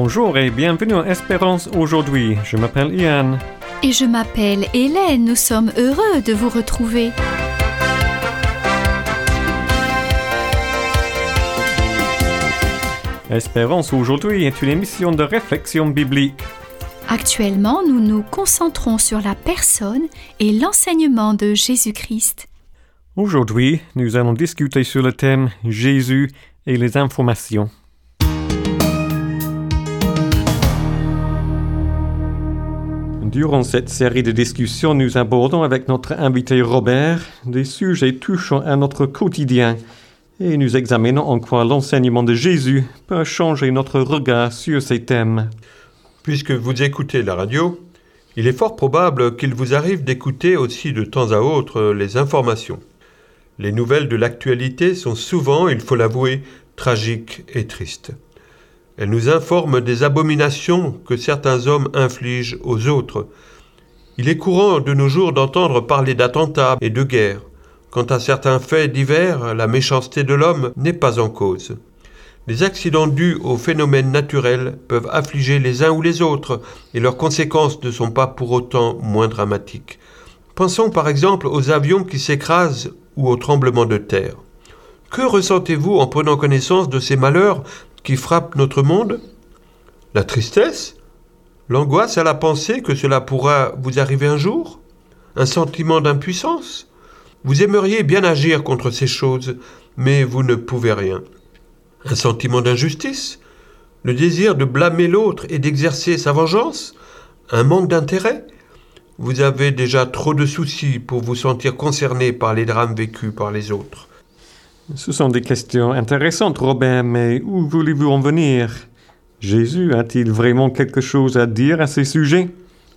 Bonjour et bienvenue à Espérance aujourd'hui. Je m'appelle Ian. Et je m'appelle Hélène. Nous sommes heureux de vous retrouver. Espérance aujourd'hui est une émission de réflexion biblique. Actuellement, nous nous concentrons sur la personne et l'enseignement de Jésus-Christ. Aujourd'hui, nous allons discuter sur le thème Jésus et les informations. Durant cette série de discussions, nous abordons avec notre invité Robert des sujets touchant à notre quotidien et nous examinons en quoi l'enseignement de Jésus peut changer notre regard sur ces thèmes. Puisque vous écoutez la radio, il est fort probable qu'il vous arrive d'écouter aussi de temps à autre les informations. Les nouvelles de l'actualité sont souvent, il faut l'avouer, tragiques et tristes. Elles nous informent des abominations que certains hommes infligent aux autres. Il est courant de nos jours d'entendre parler d'attentats et de guerres. Quant à certains faits divers, la méchanceté de l'homme n'est pas en cause. Les accidents dus aux phénomènes naturels peuvent affliger les uns ou les autres et leurs conséquences ne sont pas pour autant moins dramatiques. Pensons par exemple aux avions qui s'écrasent ou aux tremblements de terre. Que ressentez-vous en prenant connaissance de ces malheurs qui frappent notre monde? La tristesse? L'angoisse à la pensée que cela pourra vous arriver un jour? Un sentiment d'impuissance? Vous aimeriez bien agir contre ces choses, mais vous ne pouvez rien. Un sentiment d'injustice? Le désir de blâmer l'autre et d'exercer sa vengeance? Un manque d'intérêt? Vous avez déjà trop de soucis pour vous sentir concerné par les drames vécus par les autres. Ce sont des questions intéressantes, Robert, mais où voulez-vous en venir? Jésus a-t-il vraiment quelque chose à dire à ces sujets?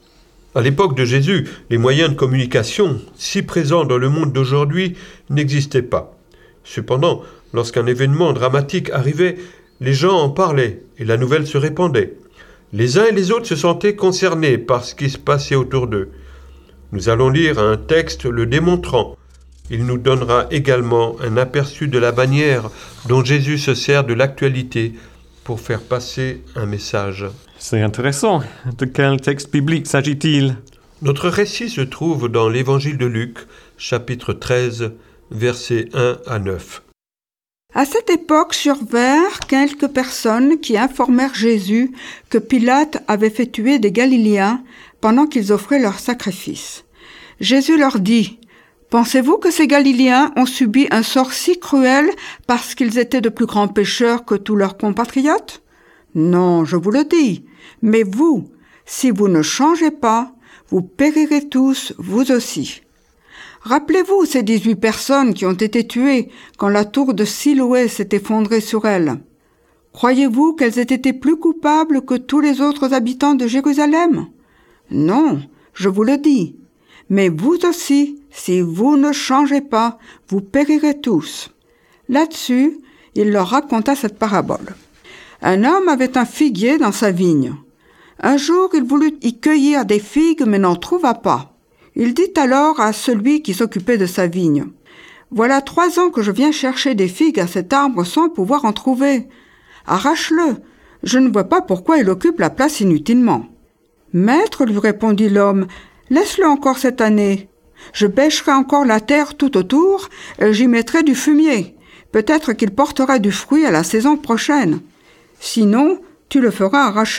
À l'époque de Jésus, les moyens de communication, si présents dans le monde d'aujourd'hui, n'existaient pas. Cependant, lorsqu'un événement dramatique arrivait, les gens en parlaient et la nouvelle se répandait. Les uns et les autres se sentaient concernés par ce qui se passait autour d'eux. Nous allons lire un texte le démontrant. Il nous donnera également un aperçu de la manière dont Jésus se sert de l'actualité pour faire passer un message. C'est intéressant. De quel texte biblique s'agit-il? Notre récit se trouve dans l'Évangile de Luc, chapitre 13, versets 1 à 9. À cette époque survinrent quelques personnes qui informèrent Jésus que Pilate avait fait tuer des Galiléens pendant qu'ils offraient leurs sacrifices. Jésus leur dit: « Pensez-vous que ces Galiléens ont subi un sort si cruel parce qu'ils étaient de plus grands pécheurs que tous leurs compatriotes? Non, je vous le dis. Mais vous, si vous ne changez pas, vous périrez tous, vous aussi. » Rappelez-vous ces 18 personnes qui ont été tuées quand la tour de Siloé s'est effondrée sur elles. Croyez-vous qu'elles aient été plus coupables que tous les autres habitants de Jérusalem? Non, je vous le dis. Mais vous aussi, si vous ne changez pas, vous périrez tous. Là-dessus, il leur raconta cette parabole. Un homme avait un figuier dans sa vigne. Un jour, il voulut y cueillir des figues, mais n'en trouva pas. Il dit alors à celui qui s'occupait de sa vigne: « Voilà 3 ans que je viens chercher des figues à cet arbre sans pouvoir en trouver. Arrache-le, je ne vois pas pourquoi il occupe la place inutilement. » « Maître, lui répondit l'homme, laisse-le encore cette année. Je bêcherai encore la terre tout autour et j'y mettrai du fumier. Peut-être qu'il portera du fruit à la saison prochaine. Sinon, tu le feras arracher. »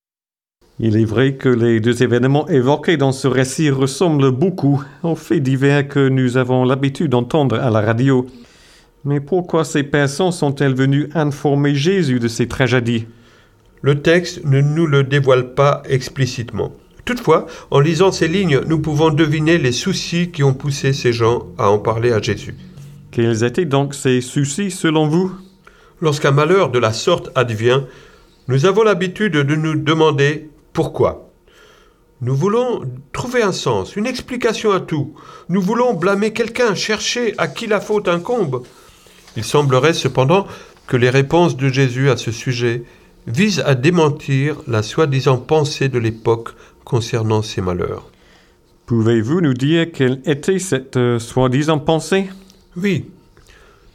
Il est vrai que les 2 événements évoqués dans ce récit ressemblent beaucoup aux faits divers que nous avons l'habitude d'entendre à la radio. Mais pourquoi ces personnes sont-elles venues informer Jésus de ces tragédies? Le texte ne nous le dévoile pas explicitement. Toutefois, en lisant ces lignes, nous pouvons deviner les soucis qui ont poussé ces gens à en parler à Jésus. Quels étaient donc ces soucis selon vous? Lorsqu'un malheur de la sorte advient, nous avons l'habitude de nous demander pourquoi. Nous voulons trouver un sens, une explication à tout. Nous voulons blâmer quelqu'un, chercher à qui la faute incombe. Il semblerait cependant que les réponses de Jésus à ce sujet visent à démentir la soi-disant pensée de l'époque concernant ces malheurs. Pouvez-vous nous dire quelle était cette soi-disant pensée? Oui.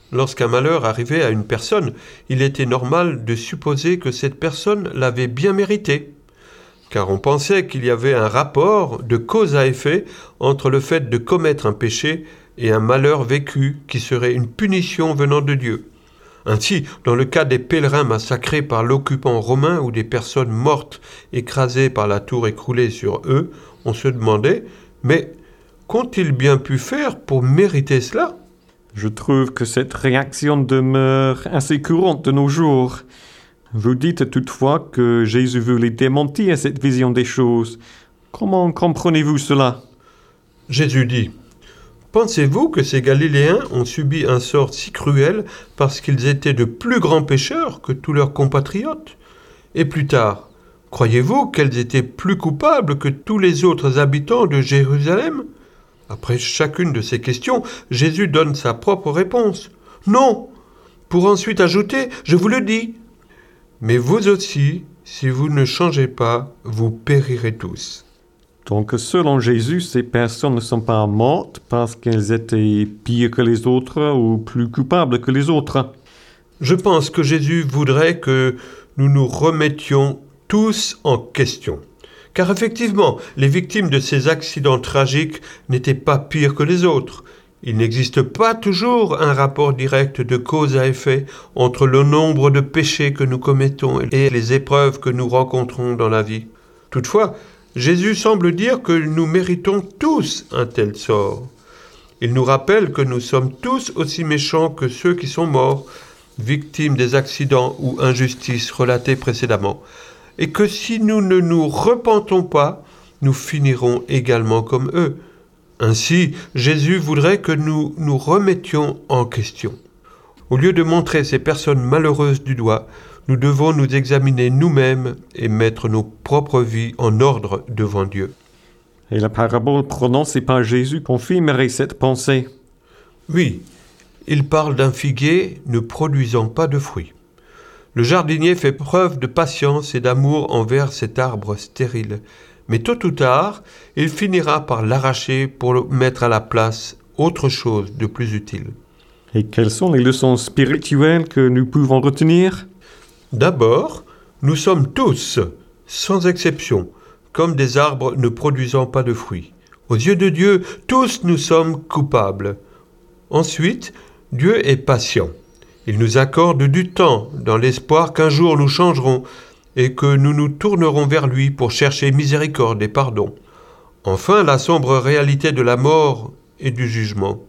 Lorsqu'un malheur arrivait à une personne, il était normal de supposer que cette personne l'avait bien mérité, car on pensait qu'il y avait un rapport de cause à effet entre le fait de commettre un péché et un malheur vécu qui serait une punition venant de Dieu. Ainsi, dans le cas des pèlerins massacrés par l'occupant romain ou des personnes mortes écrasées par la tour écroulée sur eux, on se demandait « Mais qu'ont-ils bien pu faire pour mériter cela ?» Je trouve que cette réaction demeure assez courante de nos jours. Vous dites toutefois que Jésus voulait démentir cette vision des choses. Comment comprenez-vous cela? Jésus dit « Pensez-vous que ces Galiléens ont subi un sort si cruel parce qu'ils étaient de plus grands pécheurs que tous leurs compatriotes? Et plus tard, croyez-vous qu'elles étaient plus coupables que tous les autres habitants de Jérusalem ?» Après chacune de ces questions, Jésus donne sa propre réponse. « Non !» Pour ensuite ajouter « Je vous le dis !» Mais vous aussi, si vous ne changez pas, vous périrez tous. Donc, selon Jésus, ces personnes ne sont pas mortes parce qu'elles étaient pires que les autres ou plus coupables que les autres. Je pense que Jésus voudrait que nous nous remettions tous en question. Car effectivement, les victimes de ces accidents tragiques n'étaient pas pires que les autres. Il n'existe pas toujours un rapport direct de cause à effet entre le nombre de péchés que nous commettons et les épreuves que nous rencontrons dans la vie. Toutefois, Jésus semble dire que nous méritons tous un tel sort. Il nous rappelle que nous sommes tous aussi méchants que ceux qui sont morts, victimes des accidents ou injustices relatés précédemment, et que si nous ne nous repentons pas, nous finirons également comme eux. Ainsi, Jésus voudrait que nous nous remettions en question. Au lieu de montrer ces personnes malheureuses du doigt, nous devons nous examiner nous-mêmes et mettre nos propres vies en ordre devant Dieu. Et la parabole prononcée par Jésus confirmerait cette pensée. Oui, il parle d'un figuier ne produisant pas de fruits. Le jardinier fait preuve de patience et d'amour envers cet arbre stérile. Mais tôt ou tard, il finira par l'arracher pour mettre à la place autre chose de plus utile. Et quelles sont les leçons spirituelles que nous pouvons retenir? D'abord, nous sommes tous, sans exception, comme des arbres ne produisant pas de fruits. Aux yeux de Dieu, tous nous sommes coupables. Ensuite, Dieu est patient. Il nous accorde du temps dans l'espoir qu'un jour nous changerons et que nous nous tournerons vers lui pour chercher miséricorde et pardon. Enfin, la sombre réalité de la mort et du jugement.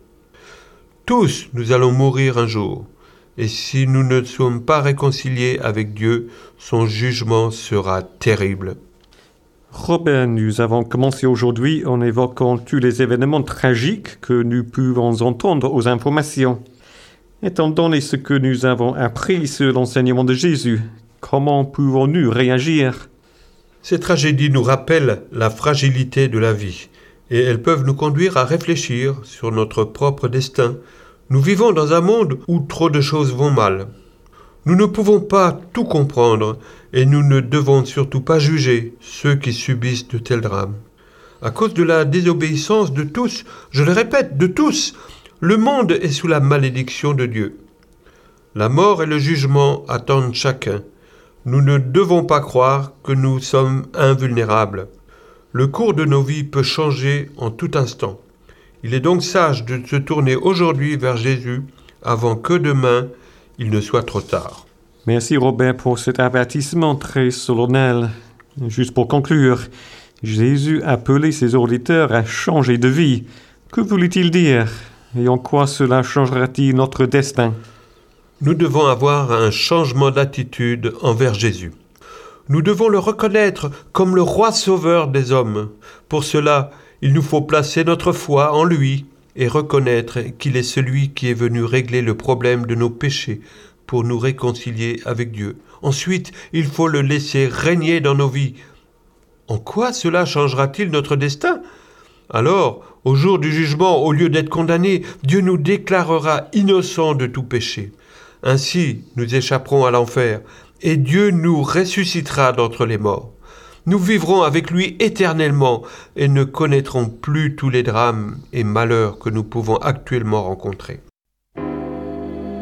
Tous nous allons mourir un jour, et si nous ne sommes pas réconciliés avec Dieu, son jugement sera terrible. Robert, nous avons commencé aujourd'hui en évoquant tous les événements tragiques que nous pouvons entendre aux informations. Étant donné ce que nous avons appris sur l'enseignement de Jésus, comment pouvons-nous réagir? Ces tragédies nous rappellent la fragilité de la vie, et elles peuvent nous conduire à réfléchir sur notre propre destin. Nous vivons dans un monde où trop de choses vont mal. Nous ne pouvons pas tout comprendre, et nous ne devons surtout pas juger ceux qui subissent de tels drames. À cause de la désobéissance de tous, je le répète, de tous, le monde est sous la malédiction de Dieu. La mort et le jugement attendent chacun. Nous ne devons pas croire que nous sommes invulnérables. Le cours de nos vies peut changer en tout instant. Il est donc sage de se tourner aujourd'hui vers Jésus avant que demain il ne soit trop tard. Merci Robert pour cet avertissement très solennel. Juste pour conclure, Jésus appelait ses auditeurs à changer de vie. Que voulait-il dire? Et en quoi cela changera-t-il notre destin? Nous devons avoir un changement d'attitude envers Jésus. Nous devons le reconnaître comme le roi sauveur des hommes. Pour cela, il nous faut placer notre foi en lui et reconnaître qu'il est celui qui est venu régler le problème de nos péchés pour nous réconcilier avec Dieu. Ensuite, il faut le laisser régner dans nos vies. En quoi cela changera-t-il notre destin? Alors, au jour du jugement, au lieu d'être condamnés, Dieu nous déclarera innocents de tout péché. Ainsi, nous échapperons à l'enfer, et Dieu nous ressuscitera d'entre les morts. Nous vivrons avec lui éternellement et ne connaîtrons plus tous les drames et malheurs que nous pouvons actuellement rencontrer.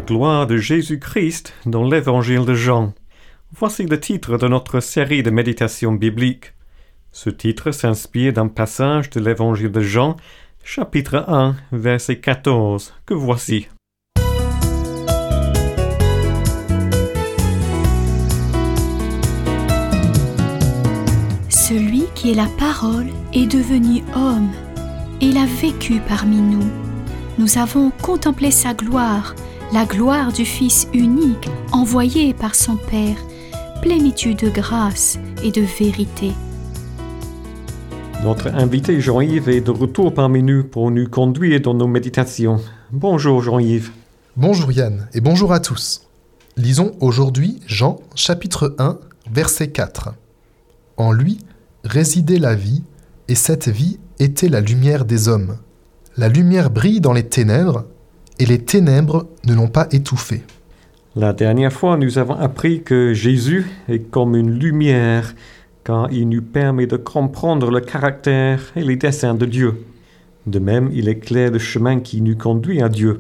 gloire de Jésus-Christ dans l'Évangile de Jean. Voici le titre de notre série de méditations bibliques. Ce titre s'inspire d'un passage de l'Évangile de Jean, chapitre 1, verset 14, que voici. Celui qui est la parole est devenu homme. Il a vécu parmi nous. Nous avons contemplé sa gloire, la gloire du Fils unique envoyé par son Père, plénitude de grâce et de vérité. Notre invité Jean-Yves est de retour parmi nous pour nous conduire dans nos méditations. Bonjour Jean-Yves. Bonjour Yann et bonjour à tous. Lisons aujourd'hui Jean chapitre 1 verset 4. En lui résidait la vie et cette vie était la lumière des hommes. La lumière brille dans les ténèbres et les ténèbres ne l'ont pas étouffée. La dernière fois, nous avons appris que Jésus est comme une lumière, car il nous permet de comprendre le caractère et les desseins de Dieu. De même, il éclaire le chemin qui nous conduit à Dieu.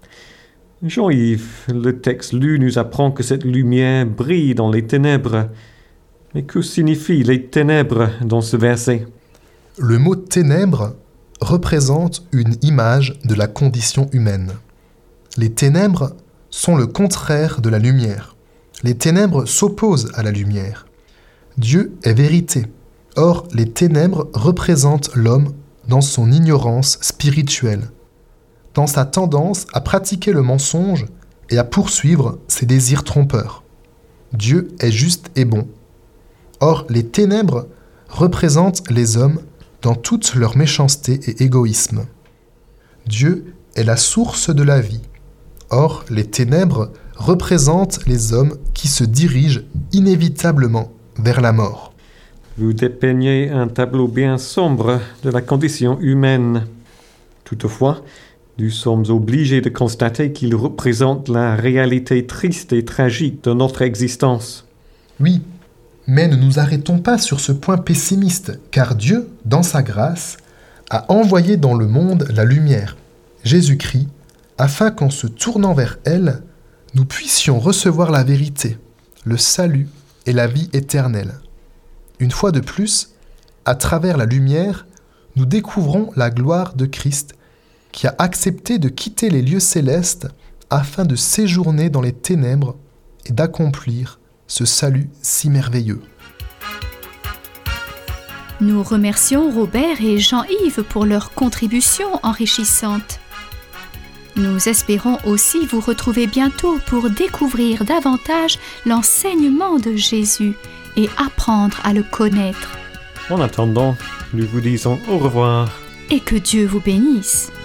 Jean-Yves, le texte lu nous apprend que cette lumière brille dans les ténèbres. Mais que signifient les ténèbres dans ce verset? Le mot ténèbres représente une image de la condition humaine. Les ténèbres sont le contraire de la lumière. Les ténèbres s'opposent à la lumière. Dieu est vérité. Or, les ténèbres représentent l'homme dans son ignorance spirituelle, dans sa tendance à pratiquer le mensonge et à poursuivre ses désirs trompeurs. Dieu est juste et bon. Or, les ténèbres représentent les hommes dans toute leur méchanceté et égoïsme. Dieu est la source de la vie. Or, les ténèbres représentent les hommes qui se dirigent inévitablement vers la mort. Vous dépeignez un tableau bien sombre de la condition humaine. Toutefois, nous sommes obligés de constater qu'il représente la réalité triste et tragique de notre existence. Oui, mais ne nous arrêtons pas sur ce point pessimiste, car Dieu, dans sa grâce, a envoyé dans le monde la lumière, Jésus-Christ, afin qu'en se tournant vers elle, nous puissions recevoir la vérité, le salut et la vie éternelle. Une fois de plus, à travers la lumière, nous découvrons la gloire de Christ, qui a accepté de quitter les lieux célestes afin de séjourner dans les ténèbres et d'accomplir ce salut si merveilleux. Nous remercions Robert et Jean-Yves pour leur contribution enrichissante. Nous espérons aussi vous retrouver bientôt pour découvrir davantage l'enseignement de Jésus et apprendre à le connaître. En attendant, nous vous disons au revoir. Et que Dieu vous bénisse.